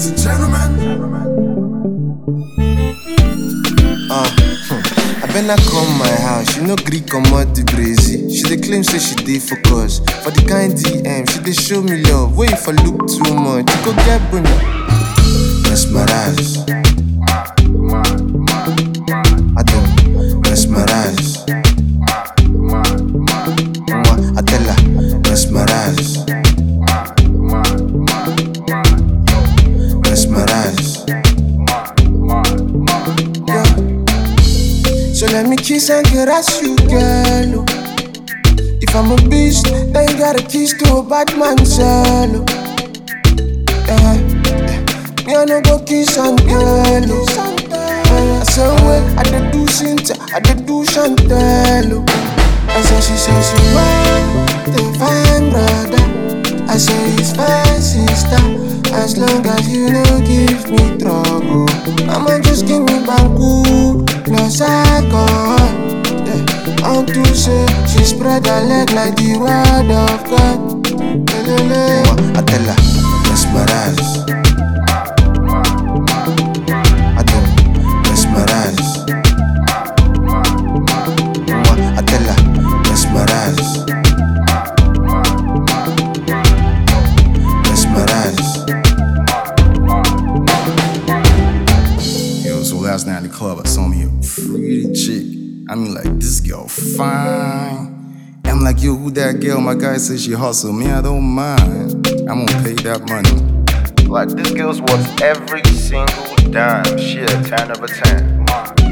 Ladies and gentlemen. I better come my house, she no gree comot the brazy. She dey claim say she dey focus. For the kind DM, she dey show me love. Wait for look too much, you go get bunny. Mesmerize. I don't mesmerize. I tell her, mesmerize. Mesmerize. Yeah. So let me kiss and caress you, girl. If I'm a beast, then you got a kiss to a bad man, cell. Me I no go kiss and girl. I say well, I dey do Cynthia, I dey do Chantel. I say she want the fine brother. I say it's fine sister, as long as you don't give me trouble. Mama just give me banku plus alcohol. Yeah. Unto say she spread her leg like the word of God. I tell her, mesmerize. I don't mesmerize. I tell her, mesmerize. Mesmerize. Yo, so last night in the club, I saw me a pretty chick. I mean, like, this girl fine. I'm like, yo, who that girl? My guy says she hustle. Me, I don't mind. I'm gonna pay that money. Like, this girl's worth every single dime. She a 10 of a 10.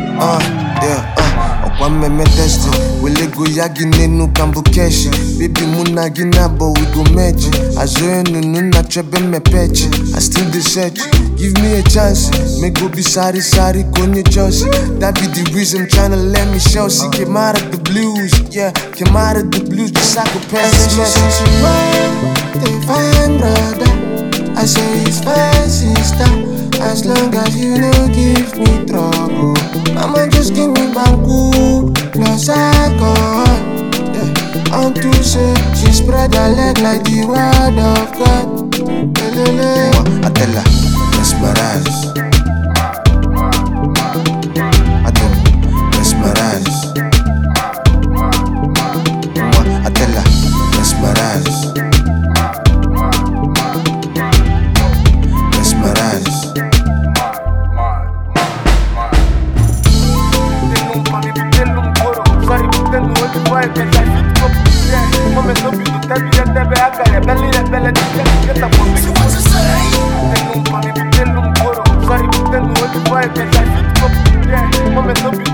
One me testi, we le go yagi nenu kambukeshi. Baby muna ginabo we go meji. Azoe nunu na trebe me pechi. I still dey search, give me a chance. Me go be sorry konye josi. That be the reason tryna let me show. See came out of the blues, yeah, came out of the blues. Just like a person. She want the fine brother. I say it's fine sister, as long as you don't give me trouble. Mama just give me banku plus alcohol. Yeah. Unto say she spread her leg like the word of God. I tell her, mesmerize. I don't mesmerize. I tell her, mesmerize. Mesmerize. So what you say?